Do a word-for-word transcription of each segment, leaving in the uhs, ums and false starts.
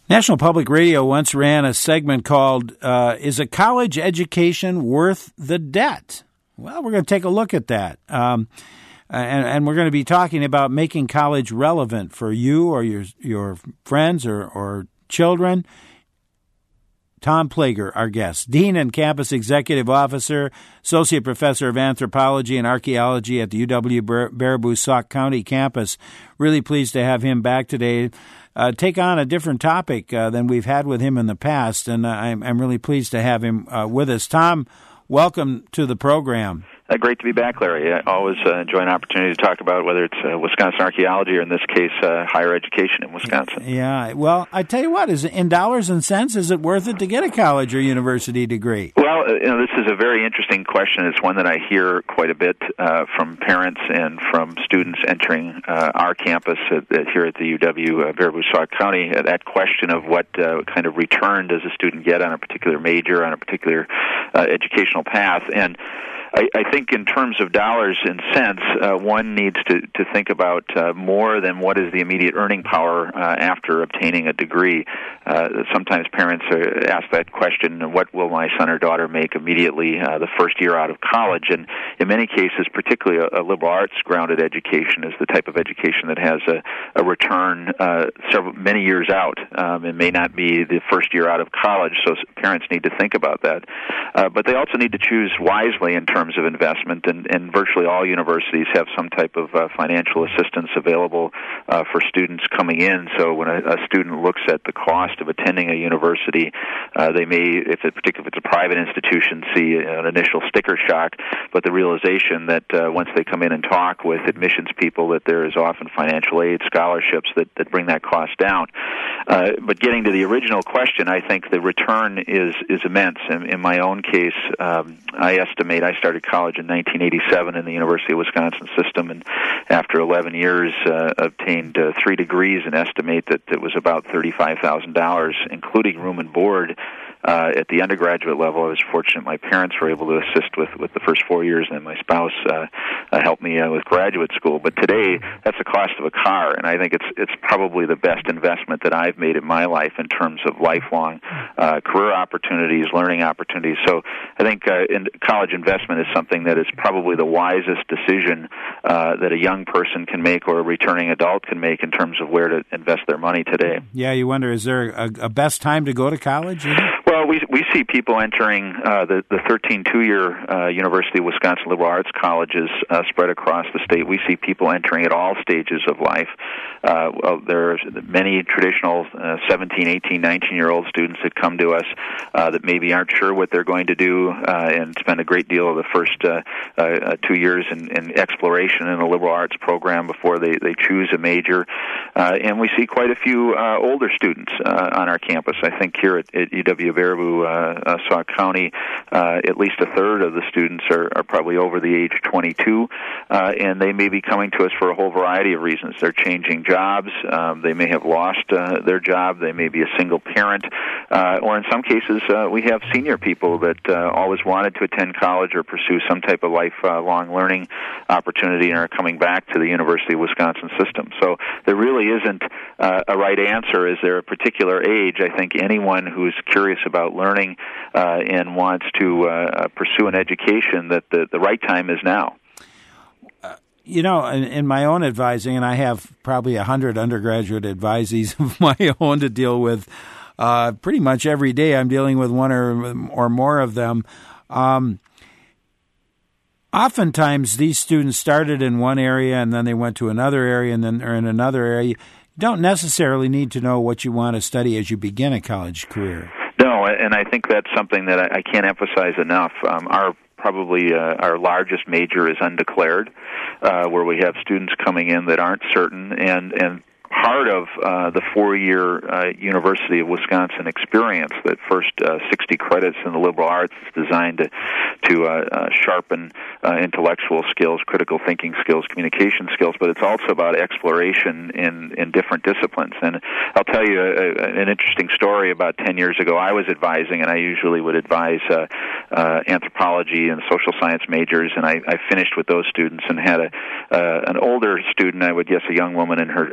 National Public Radio once ran a segment called, uh, Is a College Education Worth the Debt? Well, we're going to take a look at that. Um, and, and we're going to be talking about making college relevant for you or your your friends or, or children. Tom Plager, our guest, Dean and Campus Executive Officer, Associate Professor of Anthropology and Archaeology at the U W-Baraboo-Sauk County campus. Really pleased to have him back today. Uh, take on a different topic uh, than we've had with him in the past, and uh, I'm, I'm really pleased to have him uh, with us. Tom, welcome to the program. Uh, great to be back, Larry. I always uh, enjoy an opportunity to talk about whether it's uh, Wisconsin archaeology or, in this case, uh, higher education in Wisconsin. Yeah. Well, I tell you what, is in dollars and cents, is it worth it to get a college or university degree? Well, uh, you know, this is a very interesting question. It's one that I hear quite a bit uh, from parents and from students entering uh, our campus at, at, here at the U W-Baraboo-Sauk County. Uh, that question of what uh, kind of return does a student get on a particular major, on a particular uh, educational path. And I, I think in terms of dollars and cents, uh, one needs to, to think about uh, more than what is the immediate earning power uh, after obtaining a degree. Uh, sometimes parents uh, ask that question, what will my son or daughter make immediately uh, the first year out of college? And in many cases, particularly a, a liberal arts-grounded education is the type of education that has a, a return uh, several many years out. Um, it may not be the first year out of college, so parents need to think about that. Uh, but they also need to choose wisely in terms of investment, and, and virtually all universities have some type of uh, financial assistance available uh, for students coming in. So when a, a student looks at the cost of attending a university, uh, they may, if it, particularly if it's a private institution, see an initial sticker shock, but the realization that uh, once they come in and talk with admissions people, that there is often financial aid, scholarships that, that bring that cost down. Uh, but getting to the original question, I think the return is, is immense. In, in my own case, um, I estimate I started college in nineteen eighty-seven in the University of Wisconsin system, and after eleven years uh, obtained uh, three degrees and estimate that it was about thirty-five thousand dollars, including room and board. Uh, at the undergraduate level, I was fortunate my parents were able to assist with, with the first four years, and then my spouse uh, uh, helped me uh, with graduate school. But today, that's the cost of a car, and I think it's it's probably the best investment that I've made in my life in terms of lifelong uh, career opportunities, learning opportunities. So I think uh, in college investment is something that is probably the wisest decision uh, that a young person can make or a returning adult can make in terms of where to invest their money today. Yeah, you wonder, is there a, a best time to go to college? Well, we we see people entering uh, the the thirteen two-year uh, University of Wisconsin liberal arts colleges uh, spread across the state. We see people entering at all stages of life. Uh, well, there are many traditional uh, seventeen, eighteen, nineteen-year-old students that come to us uh, that maybe aren't sure what they're going to do uh, and spend a great deal of the first uh, uh, two years in, in exploration in a liberal arts program before they, they choose a major. Uh, and we see quite a few uh, older students uh, on our campus. I think here at, at U W-Baraboo-Sauk uh, County, uh, at least a third of the students are, are probably over the age of twenty-two, uh, and they may be coming to us for a whole variety of reasons. They're changing jobs. Um, they may have lost uh, their job. They may be a single parent. Uh, or in some cases, uh, we have senior people that uh, always wanted to attend college or pursue some type of lifelong learning opportunity and are coming back to the University of Wisconsin system. So there really isn't uh, a right answer. Is there a particular age? I think anyone who's curious about learning uh, and wants to uh, pursue an education, that the, the right time is now. You know, in, in my own advising, and I have probably a hundred undergraduate advisees of my own to deal with uh, pretty much every day. I'm dealing with one or or more of them. Um, oftentimes, these students started in one area and then they went to another area and then are in another area. You don't necessarily need to know what you want to study as you begin a college career. No, and I think that's something that I, I can't emphasize enough. Um, our Probably uh, our largest major is undeclared, uh, where we have students coming in that aren't certain, and, and part of uh, the four-year uh, University of Wisconsin experience, that first uh, sixty credits in the liberal arts, is designed to, to uh, uh, sharpen uh, intellectual skills, critical thinking skills, communication skills, but it's also about exploration in, in different disciplines. And I'll tell you a, a, an interesting story. About ten years ago, I was advising, and I usually would advise uh, uh, anthropology and social science majors, and I, I finished with those students and had a uh, an older student, I would guess a young woman in her, her, her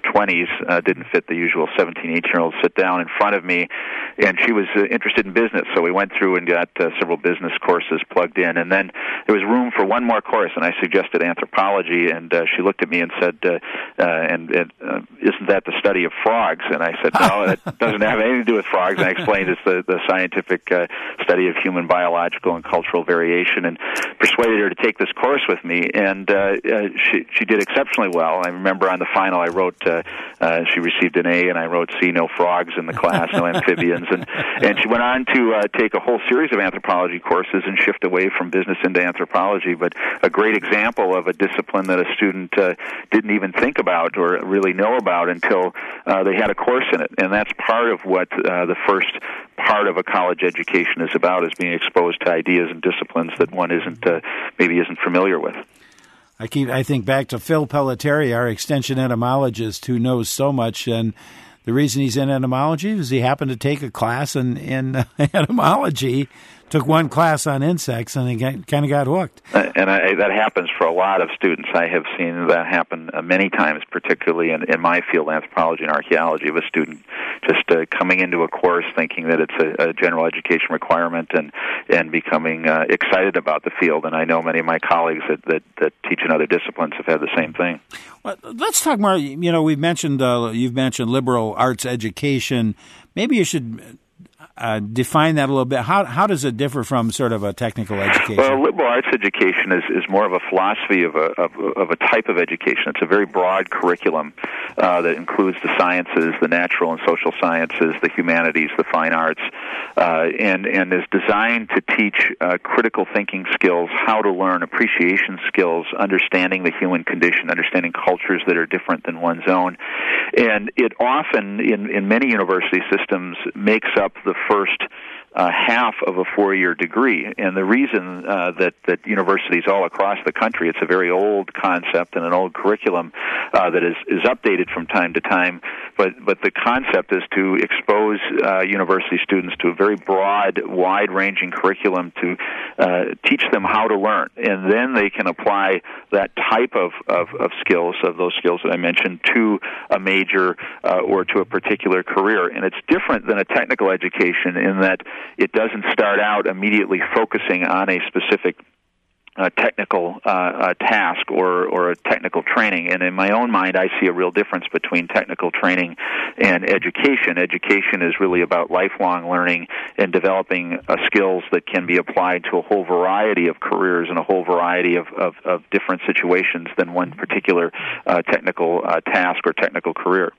twenties, uh, didn't fit the usual seventeen, eighteen-year-old sit down in front of me, and she was uh, interested in business, so we went through and got uh, several business courses plugged in, and then there was room for one more course, and I suggested anthropology, and uh, she looked at me and said, uh, uh, and, and uh, isn't that the study of frogs? And I said, no, that doesn't have anything to do with frogs, and I explained it's the, the scientific uh, study of human biological and cultural variation, and persuaded her to take this course with me, and uh, uh, she, she did exceptionally well. I remember on the final I wrote, uh, uh, she received an A, and I wrote, see, no frogs in the class, no amphibians, and, and she went on to uh, take a whole series of anthropology courses and shift away from business into anthropology, but a great example of a discipline that a student uh, didn't even think about or really know about until uh, they had a course in it, and that's part of what uh, the first part of a college education is about, is being exposed to ideas and disciplines that one isn't uh, maybe isn't familiar with. I keep I think back to Phil Pelletieri, our extension entomologist, who knows so much, and the reason he's in entomology is he happened to take a class in, in uh, entomology, took one class on insects, and he got, kind of got hooked. Uh, and I, that happens for a lot of students. I have seen that happen uh, many times, particularly in, in my field, anthropology and archaeology, of a student just uh, coming into a course thinking that it's a, a general education requirement and, and becoming uh, excited about the field. And I know many of my colleagues that, that, that teach in other disciplines have had the same thing. Well, let's talk more. You know, we've mentioned, uh, you've mentioned liberal arts education. Maybe you should Uh, define that a little bit. How how does it differ from sort of a technical education? Well, liberal arts education is, is more of a philosophy of a of, of a type of education. It's a very broad curriculum uh, that includes the sciences, the natural and social sciences, the humanities, the fine arts, uh, and and is designed to teach uh, critical thinking skills, how to learn, appreciation skills, understanding the human condition, understanding cultures that are different than one's own, and it often in in many university systems makes up the first uh, half of a four-year degree. And the reason uh, that, that universities all across the country, it's a very old concept and an old curriculum uh, that is, is updated from time to time, but, but the concept is to expose uh, university students to a very broad, wide-ranging curriculum to uh, teach them how to learn. And then they can apply that type of, of, of skills, of those skills that I mentioned, to a major uh, or to a particular career. And it's different than a technical education in that it doesn't start out immediately focusing on a specific uh, technical uh, uh, task or, or a technical training. And in my own mind, I see a real difference between technical training and education. Education is really about lifelong learning and developing uh, skills that can be applied to a whole variety of careers and a whole variety of, of, of different situations than one particular uh, technical uh, task or technical career.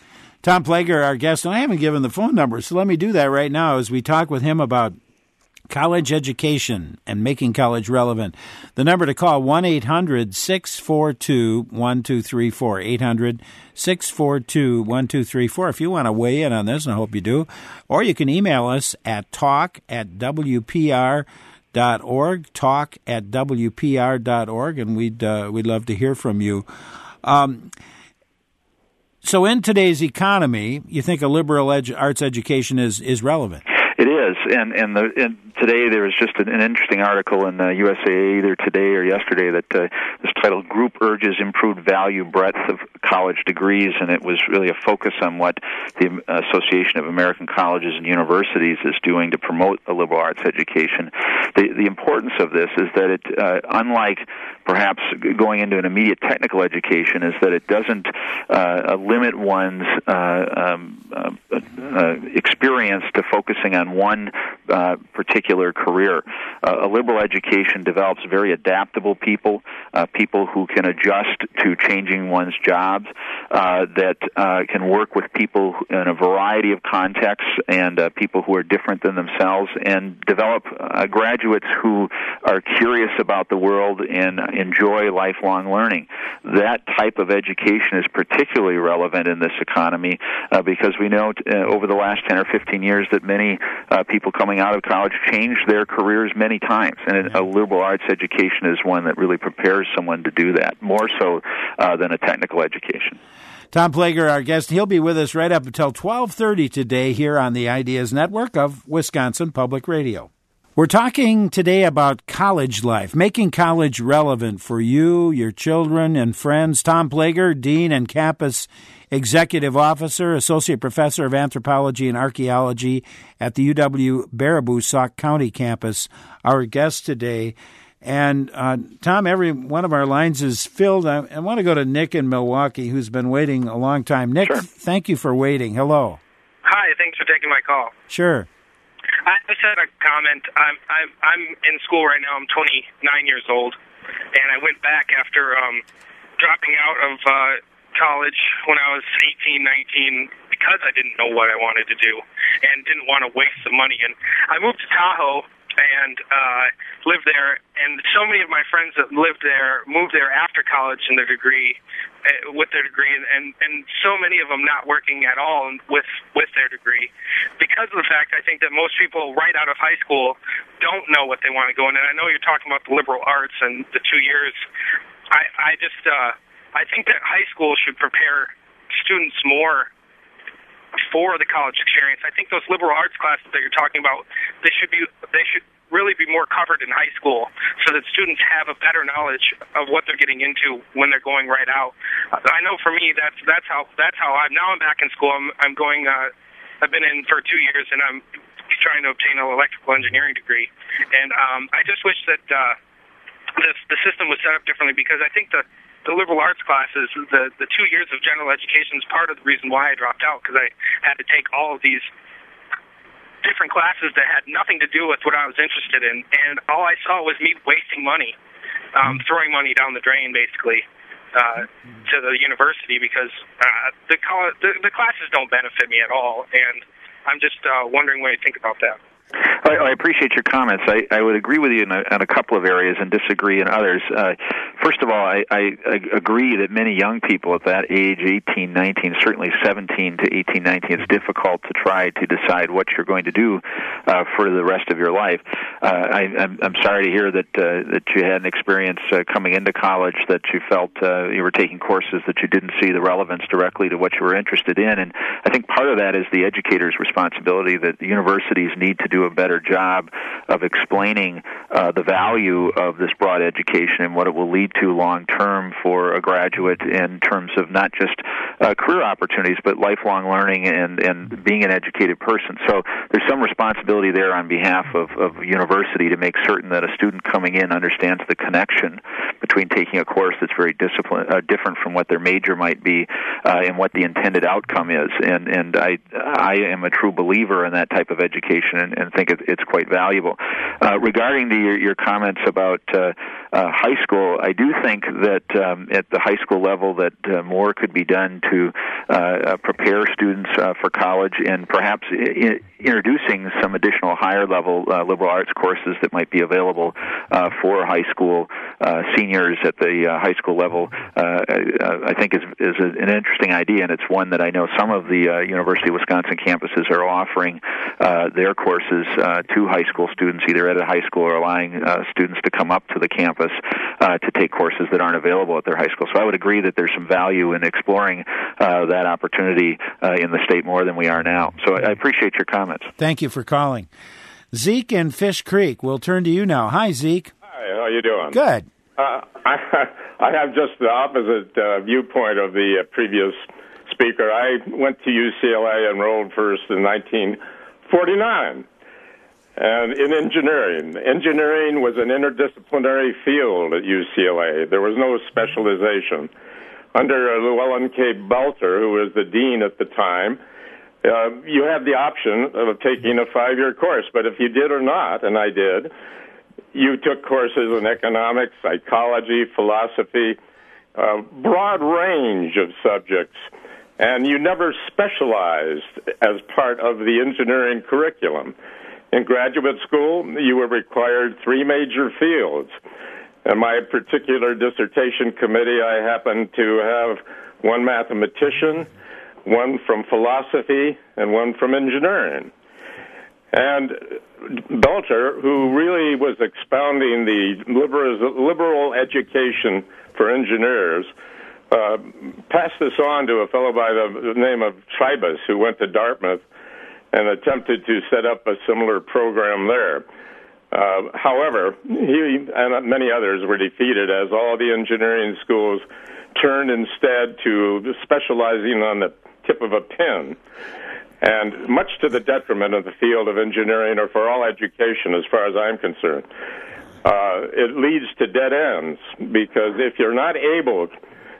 Tom Plager, our guest, and I haven't given the phone number, so let me do that right now as we talk with him about college education and making college relevant. The number to call, one eight hundred six four two one two three four, eight hundred six four two one two three four if you want to weigh in on this, and I hope you do. Or you can email us at talk at W P R dot org, talk at W P R dot org, and we'd, uh, we'd love to hear from you. Um So in today's economy, you think a liberal edu- arts education is, is relevant? It is, and and, the, and today there was just an, an interesting article in uh, U S A either today or yesterday that uh, was titled "Group Urges Improved Value Breadth of College Degrees," and it was really a focus on what the Association of American Colleges and Universities is doing to promote a liberal arts education. The the importance of this is that it, uh, unlike perhaps going into an immediate technical education, is that it doesn't uh, limit one's uh, um, uh, uh, experience to focusing on one uh, particular career. Uh, a liberal education develops very adaptable people, uh, people who can adjust to changing one's jobs, uh, that uh, can work with people in a variety of contexts and uh, people who are different than themselves, and develop uh, graduates who are curious about the world and enjoy lifelong learning. That type of education is particularly relevant in this economy uh, because we know t- uh, over the last ten or fifteen years that many uh, people coming out of college change their careers many times, and a liberal arts education is one that really prepares someone to do that, more so uh, than a technical education. Tom Plager, our guest, he'll be with us right up until twelve thirty today here on the Ideas Network of Wisconsin Public Radio. We're talking today about college life, making college relevant for you, your children, and friends. Tom Plager, Dean and Campus Executive Officer, Associate Professor of Anthropology and Archaeology at the U W-Baraboo Sauk County campus, our guest today. And, uh, Tom, every one of our lines is filled. I, I want to go to Nick in Milwaukee, who's been waiting a long time. Nick, sure. Thank you for waiting. Hello. Hi, thanks for taking my call. Sure. I just had a comment. I'm I'm I'm in school right now. I'm twenty-nine years old, and I went back after um, dropping out of uh, college when I was eighteen, nineteen, because I didn't know what I wanted to do and didn't want to waste the money. And I moved to Tahoe and uh, lived there. And so many of my friends that lived there moved there after college in their degree, uh, with their degree, and and so many of them not working at all with with their degree, because of the fact I think that most people right out of high school don't know what they want to go in. And I know you're talking about the liberal arts and the two years. I I just uh, I think that high school should prepare students more for the college experience. I think those liberal arts classes that you're talking about, they should be they should really be more covered in high school, so that students have a better knowledge of what they're getting into when they're going right out. I know for me, that's that's how that's how I'm now. I'm back in school. I'm I'm going. Uh, I've been in for two years, and I'm trying to obtain an electrical engineering degree. And um, I just wish that uh, the the system was set up differently, because I think the the liberal arts classes, the the two years of general education, is part of the reason why I dropped out, because I had to take all of these different classes that had nothing to do with what I was interested in, and all I saw was me wasting money, um, throwing money down the drain, basically, uh, to the university, because uh, the, college, the the classes don't benefit me at all, and I'm just uh, wondering what you think about that. I, I appreciate your comments. I, I would agree with you in a, in a couple of areas and disagree in others. Uh, first of all, I, I, I agree that many young people at that age, eighteen, nineteen, certainly seventeen to eighteen, nineteen, it's difficult to try to decide what you're going to do uh, for the rest of your life. Uh, I, I'm, I'm sorry to hear that uh, that you had an experience uh, coming into college that you felt uh, you were taking courses that you didn't see the relevance directly to what you were interested in. And I think part of that is the educator's responsibility, that the universities need to do a better job of explaining uh, the value of this broad education and what it will lead to long term for a graduate in terms of not just uh, career opportunities, but lifelong learning and, and being an educated person. So there's some responsibility there on behalf of, of university to make certain that a student coming in understands the connection between taking a course that's very discipline, uh, different from what their major might be uh, and what the intended outcome is. And, and I, I am a true believer in that type of education and, and think it, it's quite valuable. Uh, regarding the, your, your comments about uh, uh, high school, I do think that um, at the high school level that uh, more could be done to uh, uh, prepare students uh, for college, and perhaps I- introducing some additional higher level uh, liberal arts courses that might be available uh, for high school uh, seniors at the uh, high school level. Uh, uh, I think is is a, an interesting idea, and it's one that I know some of the uh, University of Wisconsin campuses are offering uh, their courses uh, to high school students, either at a high school or allowing uh, students to come up to the campus uh, to take courses that aren't available at their high school. So I would agree that there's some value in exploring uh, that opportunity uh, in the state more than we are now. So I appreciate your comments. Thank you for calling. Zeke in Fish Creek, we'll turn to you now. Hi, Zeke. Hi, how you doing? Good. Uh, I, I have just the opposite uh, viewpoint of the uh, previous speaker. I went to U C L A, enrolled first in nineteen forty-nine, and in engineering. Engineering was an interdisciplinary field at U C L A. There was no specialization. Under uh, Llewellyn K. Belter, who was the dean at the time, uh, you had the option of taking a five-year course, but if you did or not, and I did, you took courses in economics, psychology, philosophy, a broad range of subjects, and you never specialized as part of the engineering curriculum. In graduate school, you were required three major fields. In my particular dissertation committee, I happened to have one mathematician, one from philosophy, and one from engineering. And Belter, who really was expounding the liberal, liberal education for engineers, uh, passed this on to a fellow by the name of Tribus, who went to Dartmouth and attempted to set up a similar program there. Uh, however, he and many others were defeated as all the engineering schools turned instead to specializing on the tip of a pen. And much to the detriment of the field of engineering, or for all education as far as I'm concerned. Uh, it leads to dead ends, because if you're not able